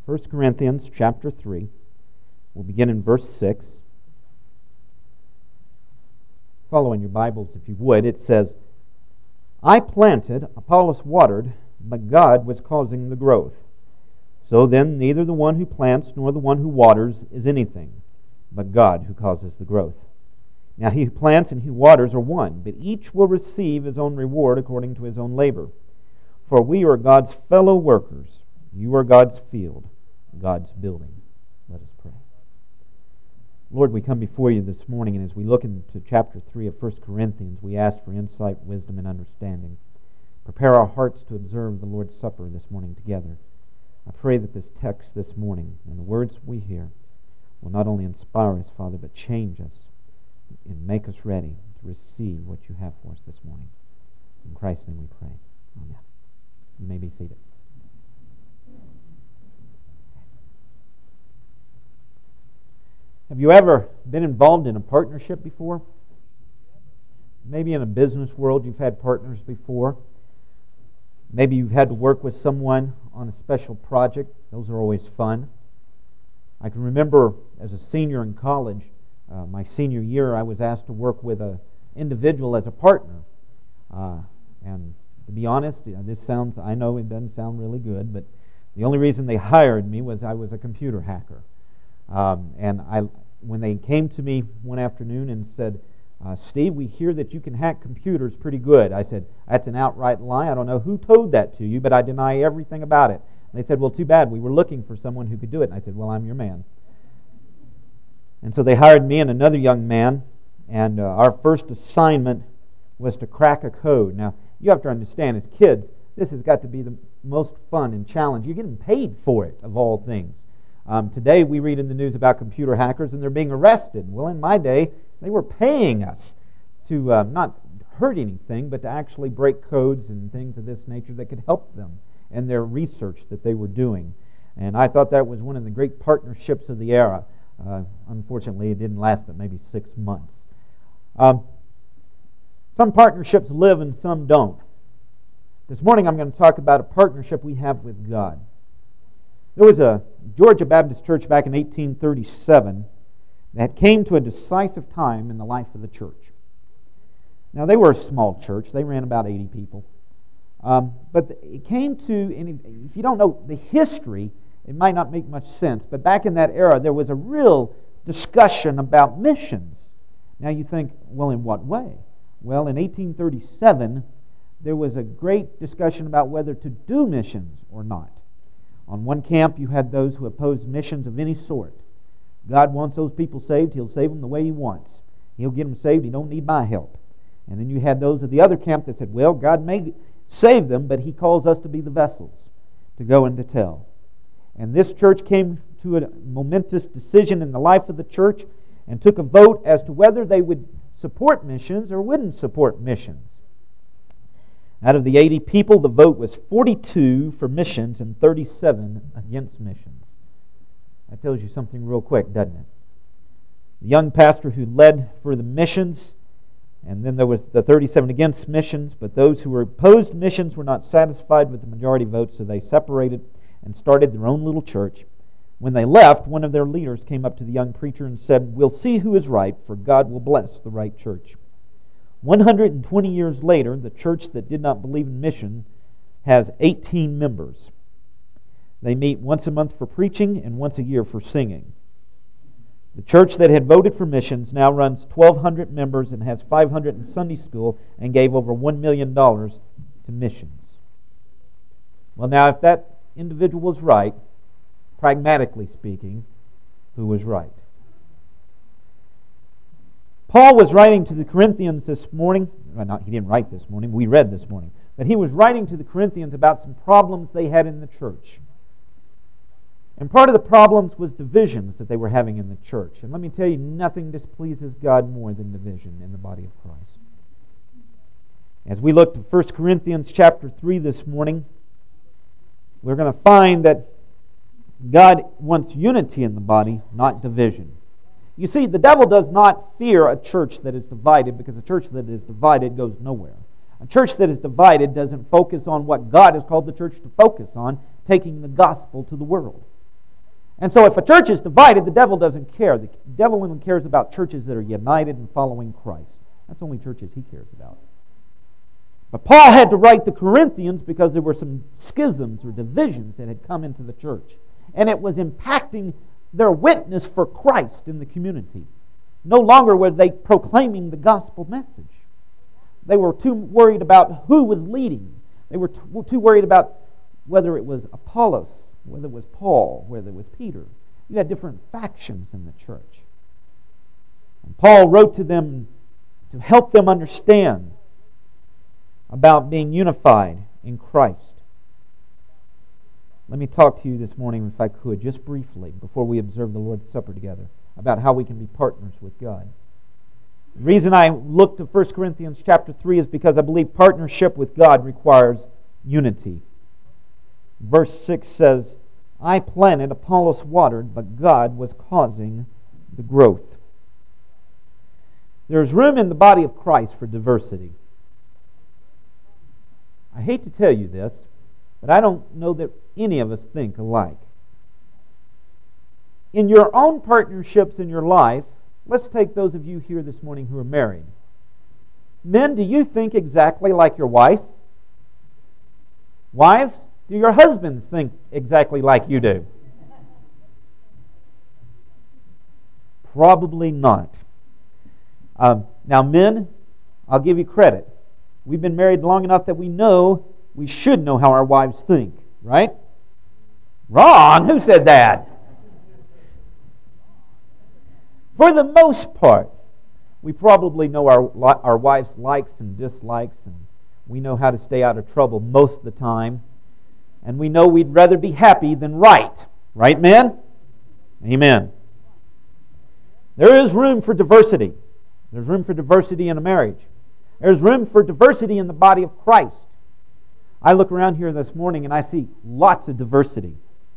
1 Corinthians chapter 3. We'll begin in verse 6. Follow in your Bibles if you would. It says, I planted, Apollos watered, but God was causing the growth. So then neither the one who plants nor the one who waters is anything, but God who causes the growth. Now he who plants and he who waters are one, but each will receive his own reward according to his own labor. For we are God's fellow workers. You are God's field, God's building. Let us pray. Lord, we come before you this morning, and as we look into chapter 3 of 1 Corinthians, we ask for insight, wisdom, and understanding. Prepare our hearts to observe the Lord's Supper this morning together. I pray that this text this morning and the words we hear will not only inspire us, Father, but change us and make us ready to receive what you have for us this morning. In Christ's name we pray. Amen. You may be seated. Have you ever been involved in a partnership before? Maybe in a business world you've had partners before. Maybe you've had to work with someone on a special project. Those are always fun. I can remember as a senior in college, my senior year, I was asked to work with an individual as a partner. And to be honest, I know it doesn't sound really good, but the only reason they hired me was I was a computer hacker. When they came to me one afternoon and said, Steve, we hear that you can hack computers pretty good. I said, that's an outright lie. I don't know who told that to you, but I deny everything about it. And they said, well, too bad. We were looking for someone who could do it. And I said, well, I'm your man. And so they hired me and another young man, and our first assignment was to crack a code. Now, you have to understand, as kids, this has got to be the most fun and challenge. You're getting paid for it, of all things. Today we read in the news about computer hackers and they're being arrested. Well, in my day, they were paying us to not hurt anything, but to actually break codes and things of this nature that could help them in their research that they were doing. And I thought that was one of the great partnerships of the era. Unfortunately, it didn't last but maybe 6 months. Some partnerships live and some don't. This morning I'm going to talk about a partnership we have with God. There was a Georgia Baptist church back in 1837 that came to a decisive time in the life of the church. Now, they were a small church. They ran about 80 people. But it came to, and if you don't know the history, it might not make much sense. But back in that era, there was a real discussion about missions. Now you think, well, in what way? Well, in 1837, there was a great discussion about whether to do missions or not. On one camp, you had those who opposed missions of any sort. God wants those people saved. He'll save them the way He wants. He'll get them saved. He don't need my help. And then you had those of the other camp that said, well, God may save them, but He calls us to be the vessels to go and to tell. And this church came to a momentous decision in the life of the church and took a vote as to whether they would support missions or wouldn't support missions. Out of the 80 people, the vote was 42 for missions and 37 against missions. That tells you something real quick, doesn't it? The young pastor who led for the missions, and then there was the 37 against missions, but those who were opposed missions were not satisfied with the majority vote, so they separated and started their own little church. When they left, one of their leaders came up to the young preacher and said, we'll see who is right, for God will bless the right church. 120 years later, the church that did not believe in mission has 18 members. They meet once a month for preaching and once a year for singing. The church that had voted for missions now runs 1,200 members and has 500 in Sunday school and gave over $1 million to missions. Well, now, if that individual was right, pragmatically speaking, who was right? Paul was writing to the Corinthians this morning. Well, he didn't write this morning. We read this morning. But he was writing to the Corinthians about some problems they had in the church. And part of the problems was divisions that they were having in the church. And let me tell you, nothing displeases God more than division in the body of Christ. As we look to 1 Corinthians chapter 3 this morning, we're going to find that God wants unity in the body, not division. You see, the devil does not fear a church that is divided, because a church that is divided goes nowhere. A church that is divided doesn't focus on what God has called the church to focus on, taking the gospel to the world. And so if a church is divided, the devil doesn't care. The devil only cares about churches that are united and following Christ. That's the only churches he cares about. But Paul had to write the Corinthians because there were some schisms or divisions that had come into the church. And it was impacting their witness for Christ in the community. No longer were they proclaiming the gospel message. They were too worried about who was leading. They were too worried about whether it was Apollos, whether it was Paul, whether it was Peter. You had different factions in the church. And Paul wrote to them to help them understand about being unified in Christ. Let me talk to you this morning, if I could, just briefly, before we observe the Lord's Supper together, about how we can be partners with God. The reason I look to 1 Corinthians chapter 3 is because I believe partnership with God requires unity. Verse 6 says, I planted, Apollos watered, but God was causing the growth. There's room in the body of Christ for diversity. I hate to tell you this, but I don't know that any of us think alike. In your own partnerships in your life, let's take those of you here this morning who are married. Men, do you think exactly like your wife? Wives, do your husbands think exactly like you do? Probably not. Now, men, I'll give you credit. We've been married long enough that we should know how our wives think, right? Wrong! Who said that? For the most part, we probably know our wives' likes and dislikes, and we know how to stay out of trouble most of the time. And we know we'd rather be happy than right. Right, men? Amen. There is room for diversity. There's room for diversity in a marriage. There's room for diversity in the body of Christ. I look around here this morning and I see lots of diversity.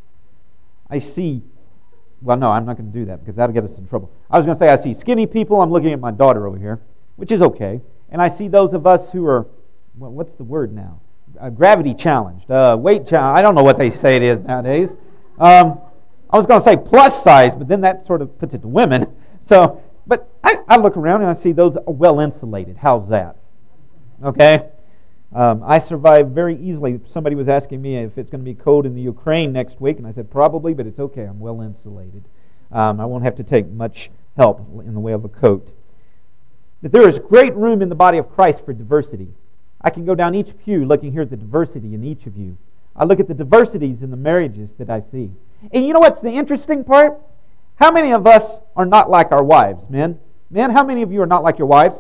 Well, no, I'm not going to do that because that'll get us in trouble. I was going to say I see skinny people. I'm looking at my daughter over here, which is okay. And I see those of us who are, what's the word now? Gravity challenged, weight challenged. I don't know what they say it is nowadays. I was going to say plus size, but then that sort of puts it to women. But I look around and I see those well insulated. How's that? Okay? I survive very easily. Somebody was asking me if it's going to be cold in the Ukraine next week, and I said probably, but it's okay. I'm well insulated. I won't have to take much help in the way of a coat. But there is great room in the body of Christ for diversity. I can go down each pew looking here at the diversity in each of you. I look at the diversities in the marriages that I see. And you know what's the interesting part? How many of us are not like our wives, men? Men, how many of you are not like your wives?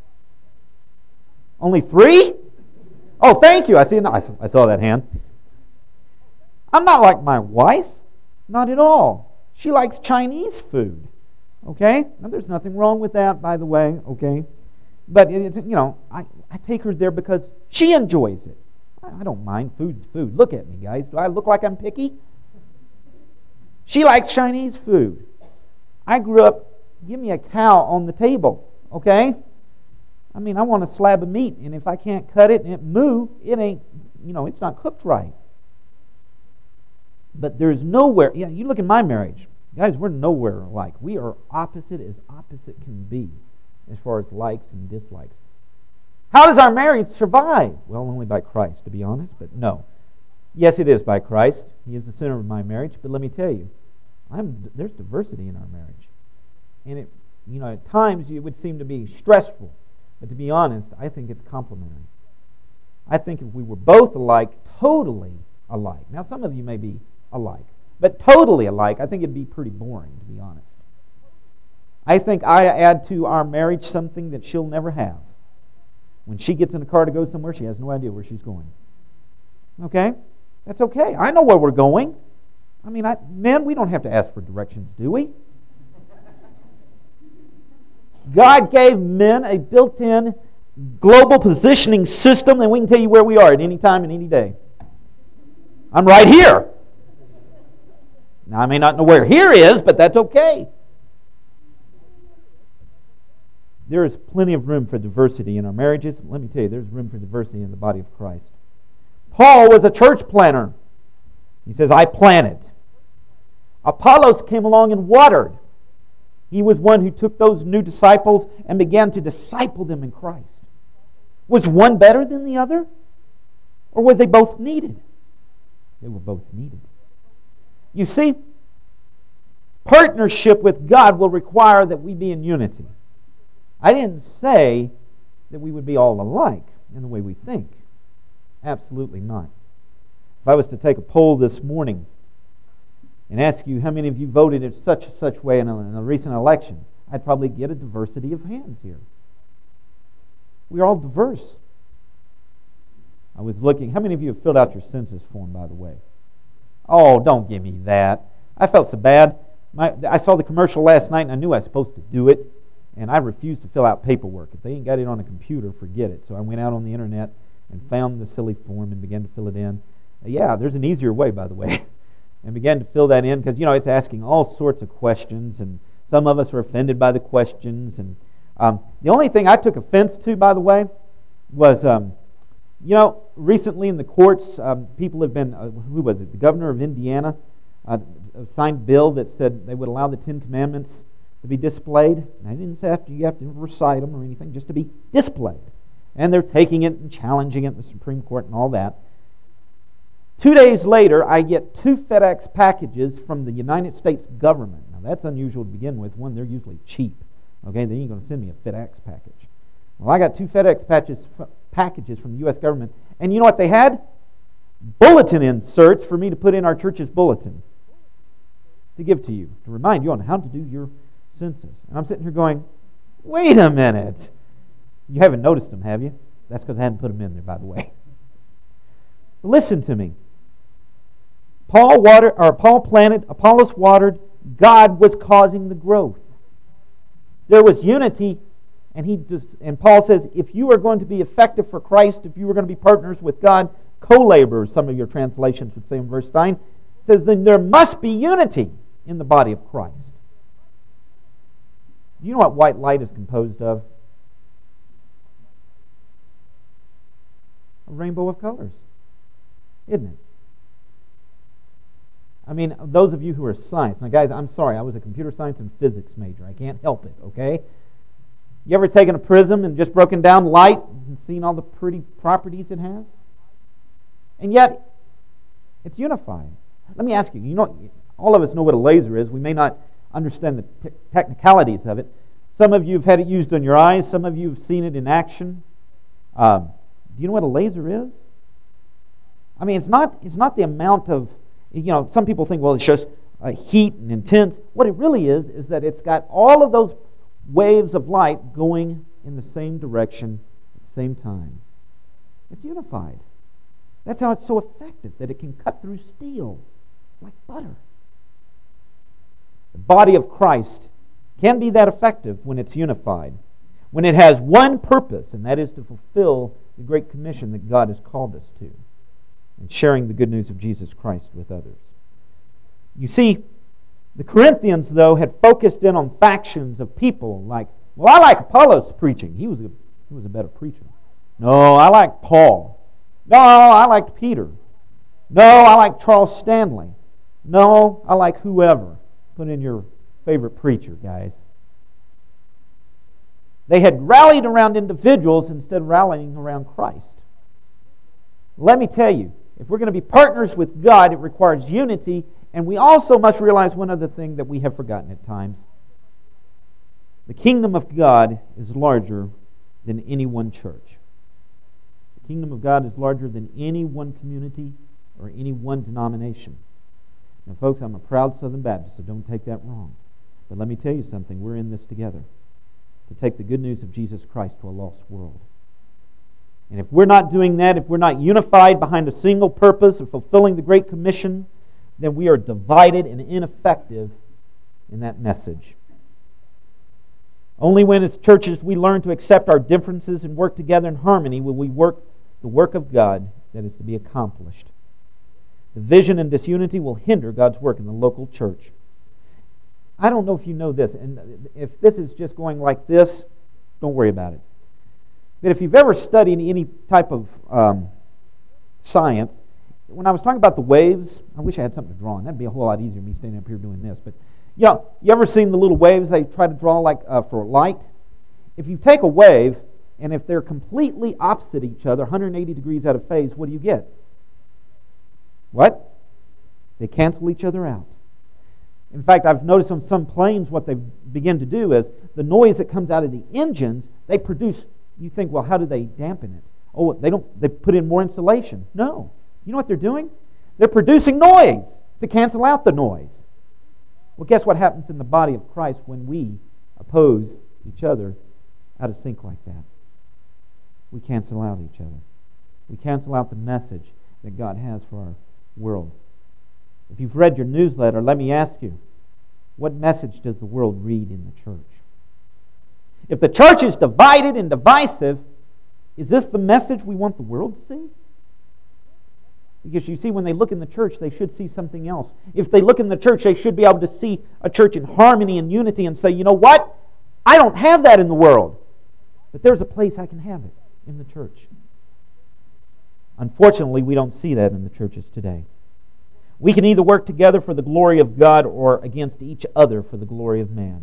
Only 3? Oh, thank you. I saw that hand. I'm not like my wife. Not at all. She likes Chinese food. Okay? Now, there's nothing wrong with that, by the way. Okay? But, I take her there because she enjoys it. I don't mind. Food's food. Look at me, guys. Do I look like I'm picky? She likes Chinese food. I grew up, give me a cow on the table. Okay? I mean, I want a slab of meat, and if I can't cut it and it moo, it ain't, it's not cooked right. But there's nowhere, you look at my marriage. Guys, we're nowhere alike. We are opposite as opposite can be as far as likes and dislikes. How does our marriage survive? Well, only by Christ, to be honest, but no. Yes, it is by Christ. He is the center of my marriage, but let me tell you, there's diversity in our marriage. And at times it would seem to be stressful. But to be honest, I think it's complementary. I think if we were both alike, totally alike. Now, some of you may be alike, but totally alike, I think it'd be pretty boring, to be honest. I think I add to our marriage something that she'll never have. When she gets in a car to go somewhere, she has no idea where she's going. Okay? That's okay. I know where we're going. I mean, men, we don't have to ask for directions, do we? God gave men a built-in global positioning system, and we can tell you where we are at any time and any day. I'm right here. Now, I may not know where here is, but that's okay. There is plenty of room for diversity in our marriages. Let me tell you, there's room for diversity in the body of Christ. Paul was a church planter. He says, I planted. Apollos came along and watered. He was one who took those new disciples and began to disciple them in Christ. Was one better than the other? Or were they both needed? They were both needed. You see, partnership with God will require that we be in unity. I didn't say that we would be all alike in the way we think. Absolutely not. If I was to take a poll this morning and ask you how many of you voted in such and such way in a recent election, I'd probably get a diversity of hands here. We're all diverse. I was looking, how many of you have filled out your census form, by the way? Oh, don't give me that. I felt so bad. I saw the commercial last night and I knew I was supposed to do it, and I refused to fill out paperwork. If they ain't got it on a computer, forget it. So I went out on the internet and found the silly form and began to fill it in. Yeah, there's an easier way, by the way. And began to fill that in because, it's asking all sorts of questions, and some of us are offended by the questions. And the only thing I took offense to, by the way, was, recently in the courts, people have been, who was it? The governor of Indiana signed a bill that said they would allow the Ten Commandments to be displayed. And I didn't say you have to recite them or anything, just to be displayed. And they're taking it and challenging it in the Supreme Court and all that. 2 days later, I get 2 FedEx packages from the United States government. Now, that's unusual to begin with. One, they're usually cheap. Okay, they ain't going to send me a FedEx package. Well, I got 2 FedEx packages from the U.S. government. And you know what they had? Bulletin inserts for me to put in our church's bulletin to give to you, to remind you on how to do your census. And I'm sitting here going, wait a minute. You haven't noticed them, have you? That's because I hadn't put them in there, by the way. Listen to me. Paul planted, Apollos watered, God was causing the growth. There was unity, and Paul says, if you are going to be effective for Christ, if you are going to be partners with God, co-laborers, some of your translations would say in verse 9, says then there must be unity in the body of Christ. Do you know what white light is composed of? A rainbow of colors, isn't it? I mean, those of you who are science. Now, guys, I'm sorry. I was a computer science and physics major. I can't help it, okay? You ever taken a prism and just broken down light and seen all the pretty properties it has? And yet, it's unified. Let me ask you, all of us know what a laser is. We may not understand the technicalities of it. Some of you have had it used on your eyes. Some of you have seen it in action. Do you know what a laser is? I mean, it's not the amount of, some people think, well, it's just heat and intense. What it really is that it's got all of those waves of light going in the same direction at the same time. It's unified. That's how it's so effective, that it can cut through steel like butter. The body of Christ can be that effective when it's unified, when it has one purpose, and that is to fulfill the Great Commission that God has called us to, and sharing the good news of Jesus Christ with others. You see, the Corinthians, though, had focused in on factions of people like, well, I like Apollos' preaching. He was a better preacher. No, I like Paul. No, I liked Peter. No, I like Charles Stanley. No, I like whoever. Put in your favorite preacher, guys. They had rallied around individuals instead of rallying around Christ. Let me tell you, if we're going to be partners with God, it requires unity, and we also must realize one other thing that we have forgotten at times. The kingdom of God is larger than any one church. The kingdom of God is larger than any one community or any one denomination. Now, folks, I'm a proud Southern Baptist, so don't take that wrong. But let me tell you something. We're in this together to take the good news of Jesus Christ to a lost world. And if we're not doing that, if we're not unified behind a single purpose of fulfilling the Great Commission, then we are divided and ineffective in that message. Only when as churches we learn to accept our differences and work together in harmony will we work the work of God that is to be accomplished. Division and disunity will hinder God's work in the local church. I don't know if you know this, and if this is just going like this, don't worry about it. But if you've ever studied any type of science, when I was talking about the waves, I wish I had something to draw on. That'd be a whole lot easier than me standing up here doing this. But you ever seen the little waves they try to draw like for light? If you take a wave, and if they're completely opposite each other, 180 degrees out of phase, what do you get? What? They cancel each other out. In fact, I've noticed on some planes what they begin to do is the noise that comes out of the engines, they produce, you think, well, how do they dampen it? Oh, they put in more insulation. No. You know what they're doing? They're producing noise to cancel out the noise. Well, guess what happens in the body of Christ when we oppose each other out of sync like that? We cancel out each other. We cancel out the message that God has for our world. If you've read your newsletter, let me ask you, what message does the world read in the church? If the church is divided and divisive, is this the message we want the world to see? Because you see, when they look in the church, they should see something else. If they look in the church, they should be able to see a church in harmony and unity and say, you know what? I don't have that in the world. But there's a place I can have it, in the church. Unfortunately, we don't see that in the churches today. We can either work together for the glory of God or against each other for the glory of man.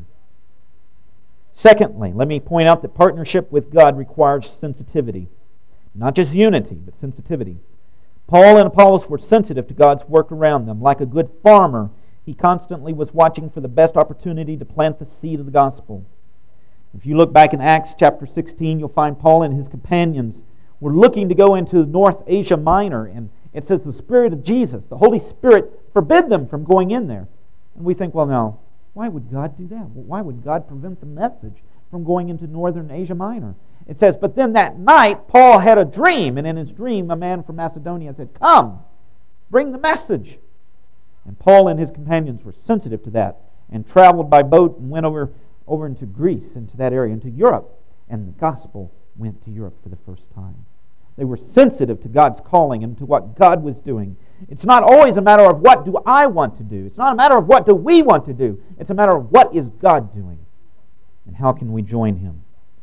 Secondly, let me point out that partnership with God requires sensitivity. Not just unity, but sensitivity. Paul and Apollos were sensitive to God's work around them. Like a good farmer, he constantly was watching for the best opportunity to plant the seed of the gospel. If you look back in Acts chapter 16, you'll find Paul and his companions were looking to go into North Asia Minor, and it says the Spirit of Jesus, the Holy Spirit, forbid them from going in there. And we think, well, now, why would God do that? Why would God prevent the message from going into Northern Asia Minor? It says, but then that night, Paul had a dream, and in his dream, a man from Macedonia said, come, bring the message. And Paul and his companions were sensitive to that and traveled by boat and went over into Greece, into that area, into Europe. And the gospel went to Europe for the first time. They were sensitive to God's calling and to what God was doing. It's not always a matter of what do I want to do. It's not a matter of what do we want to do. It's a matter of what is God doing and how can we join Him.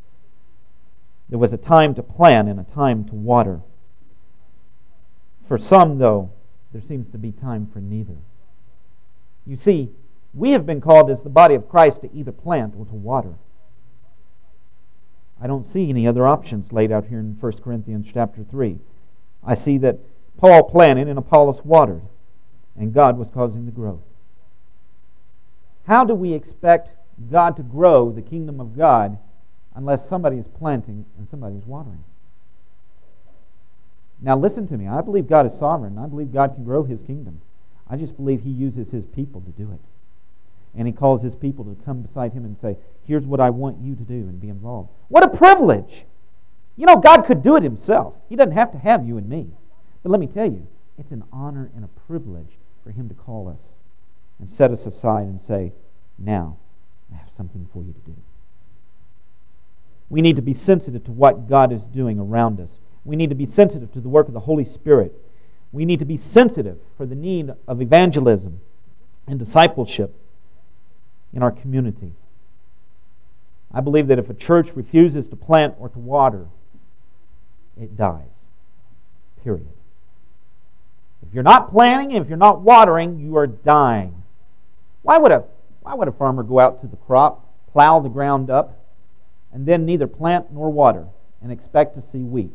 There was a time to plant and a time to water. For some, though, there seems to be time for neither. You see, we have been called as the body of Christ to either plant or to water. I don't see any other options laid out here in 1 Corinthians chapter 3. I see that Paul planted and Apollos watered, and God was causing the growth. How do we expect God to grow the kingdom of God unless somebody is planting and somebody is watering? Now listen to me. I believe God is sovereign. I believe God can grow His kingdom. I just believe He uses His people to do it. And He calls His people to come beside Him and say, here's what I want you to do, and be involved. What a privilege! You know, God could do it Himself. He doesn't have to have you and me. But let me tell you, it's an honor and a privilege for Him to call us and set us aside and say, now, I have something for you to do. We need to be sensitive to what God is doing around us. We need to be sensitive to the work of the Holy Spirit. We need to be sensitive for the need of evangelism and discipleship in our community. I believe that if a church refuses to plant or to water, it dies. Period. If you're not planting, if you're not watering, you are dying. Why would a farmer go out to the crop, plow the ground up, and then neither plant nor water and expect to see wheat?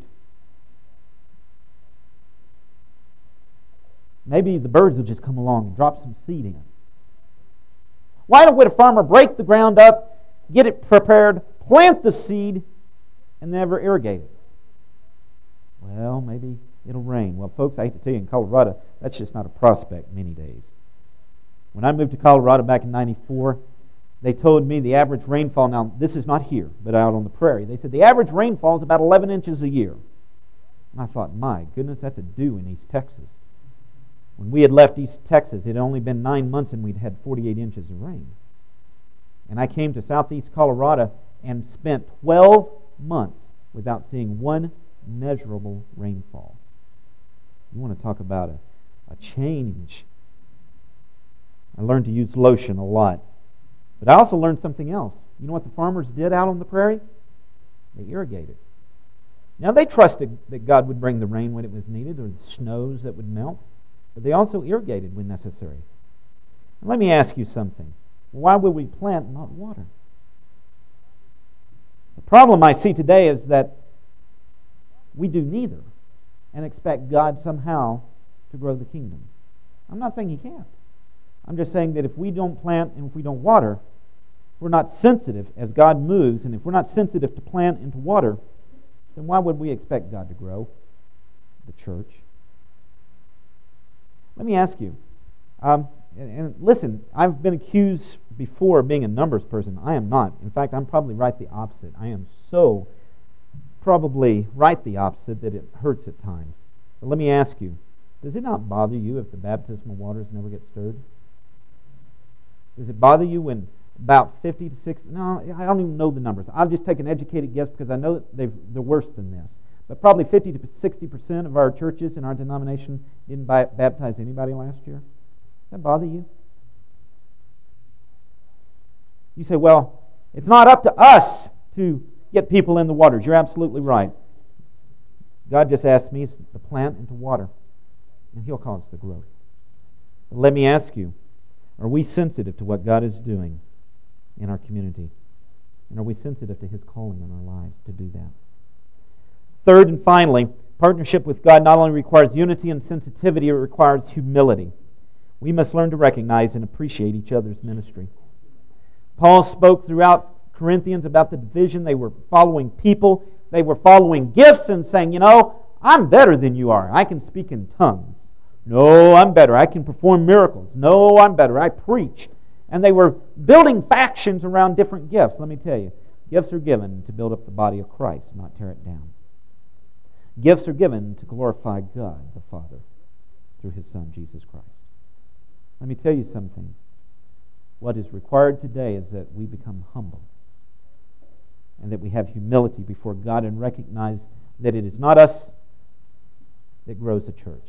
Maybe the birds will just come along and drop some seed in. Why would a farmer break the ground up, get it prepared, plant the seed, and never irrigate it? Well, maybe it'll rain. Well, folks, I hate to tell you, in Colorado, that's just not a prospect many days. When I moved to Colorado back in 94, they told me the average rainfall, now this is not here, but out on the prairie, they said the average rainfall is about 11 inches a year. And I thought, my goodness, that's a dew in East Texas. When we had left East Texas, it had only been 9 months and we'd had 48 inches of rain. And I came to southeast Colorado and spent 12 months without seeing one measurable rainfall. You want to talk about a change. I learned to use lotion a lot. But I also learned something else. You know what the farmers did out on the prairie? They irrigated. Now, they trusted that God would bring the rain when it was needed or the snows that would melt, but they also irrigated when necessary. And let me ask you something. Why would we plant and not water? The problem I see today is that we do neither and expect God somehow to grow the kingdom. I'm not saying He can't. I'm just saying that if we don't plant and if we don't water, we're not sensitive as God moves, and if we're not sensitive to plant and to water, then why would we expect God to grow the church? Let me ask you, and listen, I've been accused before of being a numbers person. I am not. In fact, I'm probably right the opposite. I am so probably right the opposite that it hurts at times. But let me ask you, does it not bother you if the baptismal waters never get stirred? Does it bother you when about 50 to 60, no, I don't even know the numbers. I'll just take an educated guess because I know that they're worse than this. But probably 50 to 60% of our churches in our denomination didn't baptize anybody last year. Does that bother you? You say, well, it's not up to us to get people in the waters. You're absolutely right. God just asked me to plant and to water, and He'll cause the growth. But let me ask you, are we sensitive to what God is doing in our community? And are we sensitive to His calling in our lives to do that? Third and finally, partnership with God not only requires unity and sensitivity, it requires humility. We must learn to recognize and appreciate each other's ministry. Paul spoke throughout Corinthians about the division. They were following people. They were following gifts and saying, I'm better than you are. I can speak in tongues. No, I'm better. I can perform miracles. No, I'm better. I preach. And they were building factions around different gifts. Let me tell you, gifts are given to build up the body of Christ, not tear it down. Gifts are given to glorify God the Father through His Son, Jesus Christ. Let me tell you something. What is required today is that we become humble and that we have humility before God and recognize that it is not us that grows the church.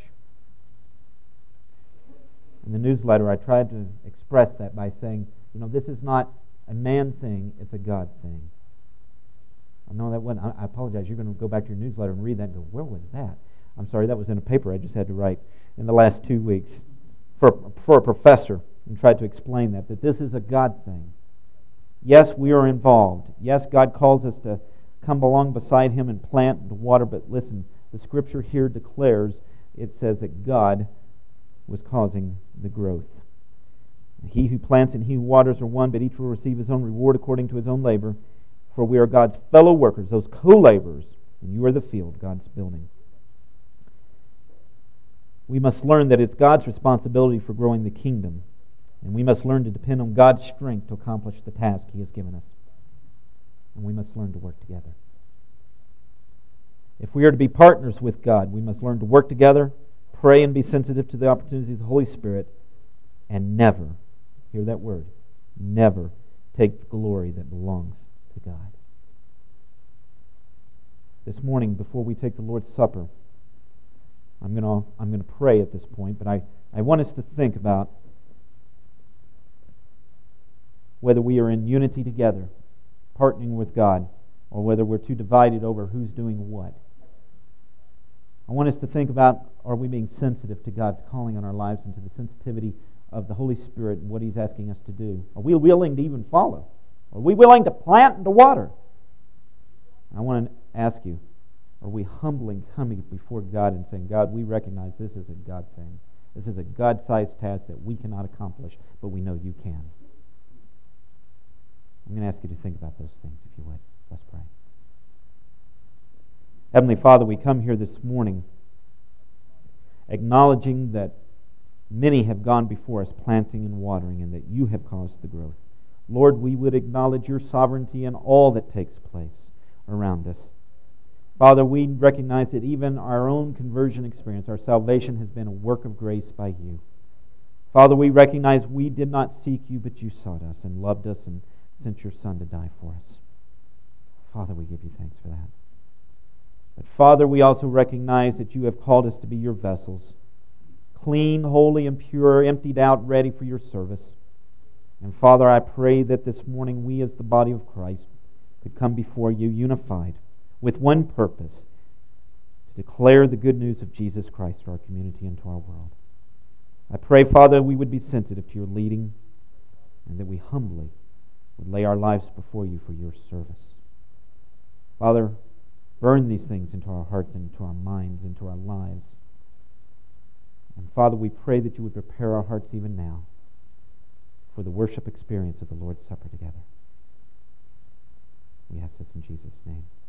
In the newsletter, I tried to express that by saying, this is not a man thing, it's a God thing. I know that wasn't, I apologize, you're going to go back to your newsletter and read that and go, where was that? I'm sorry, that was in a paper I just had to write in the last 2 weeks for a professor, and tried to explain that this is a God thing. Yes, we are involved. Yes, God calls us to come along beside Him and plant and water, but listen, the Scripture here declares, it says that God was causing the growth. He who plants and he who waters are one, but each will receive his own reward according to his own labor. For we are God's fellow workers, those co-laborers, and you are the field, God's building. We must learn that it's God's responsibility for growing the kingdom, and we must learn to depend on God's strength to accomplish the task He has given us. And we must learn to work together. If we are to be partners with God, we must learn to work together, pray and be sensitive to the opportunities of the Holy Spirit, and never, hear that word, never take the glory that belongs to God. This morning, before we take the Lord's Supper, I'm going to pray at this point, but I want us to think about whether we are in unity together, partnering with God, or whether we're too divided over who's doing what. I want us to think about, are we being sensitive to God's calling on our lives and to the sensitivity of the Holy Spirit and what He's asking us to do? Are we willing to even follow? Are we willing to plant and to water? I want to ask you, are we humbly coming before God and saying, God, we recognize this is a God thing. This is a God-sized task that we cannot accomplish, but we know You can. I'm going to ask you to think about those things, if you would. Let's pray. Heavenly Father, we come here this morning acknowledging that many have gone before us planting and watering and that You have caused the growth. Lord, we would acknowledge Your sovereignty in all that takes place around us. Father, we recognize that even our own conversion experience, our salvation has been a work of grace by You. Father, we recognize we did not seek You, but You sought us and loved us and sent Your Son to die for us. Father, we give You thanks for that. But Father, we also recognize that You have called us to be Your vessels, clean, holy, and pure, emptied out, ready for Your service. And Father, I pray that this morning we as the body of Christ could come before You unified with one purpose, to declare the good news of Jesus Christ to our community and to our world. I pray, Father, we would be sensitive to your leading and that we humbly would lay our lives before you for your service. Father, burn these things into our hearts, into our minds, into our lives. And Father, we pray that you would prepare our hearts even now for the worship experience of the Lord's Supper together. We ask this in Jesus' name.